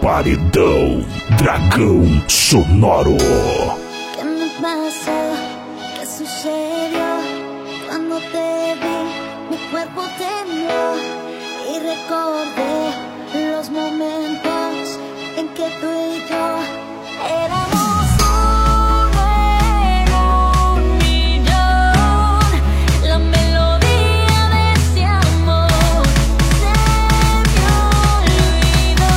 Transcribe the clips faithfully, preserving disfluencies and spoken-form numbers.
Paredão Dragão Sonoro. ¿Qué me pasó? ¿Qué sucedió? Cuando te vi, mi cuerpo tembló y recordé los momentos en que tú y yo éramos uno en un millón. La melodía de ese amor se me olvidó.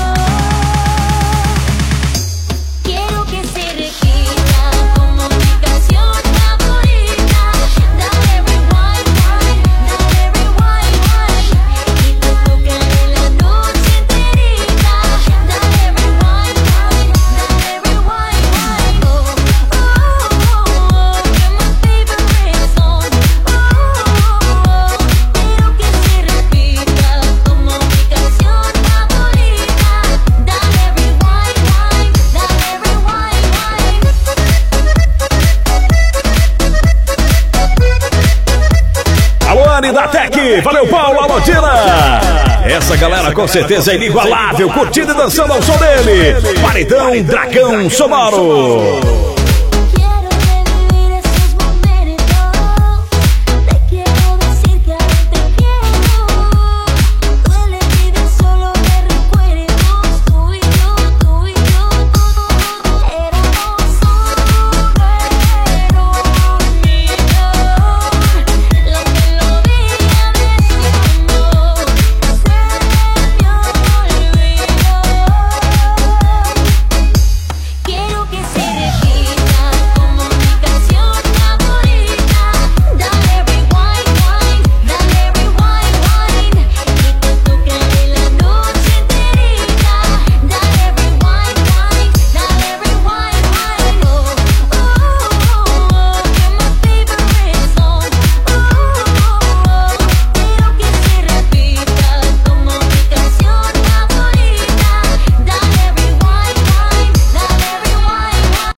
Quiero que se repita como mi canción favorita. Dale rewind, dale rewind, y te tocaré la noche enterita. Dale rewind, dale rewind, oh, oh, oh, you're my favorite song. Oh, oh, oh, quiero que se repita como mi canción favorita. Dale rewind, dale rewind. Alô, Anny da Tech, valeu Paulo, alô Tina. Essa galera com certeza é inigualável, curtindo e dançando ao som dele. Paredão Dragão Sonoro.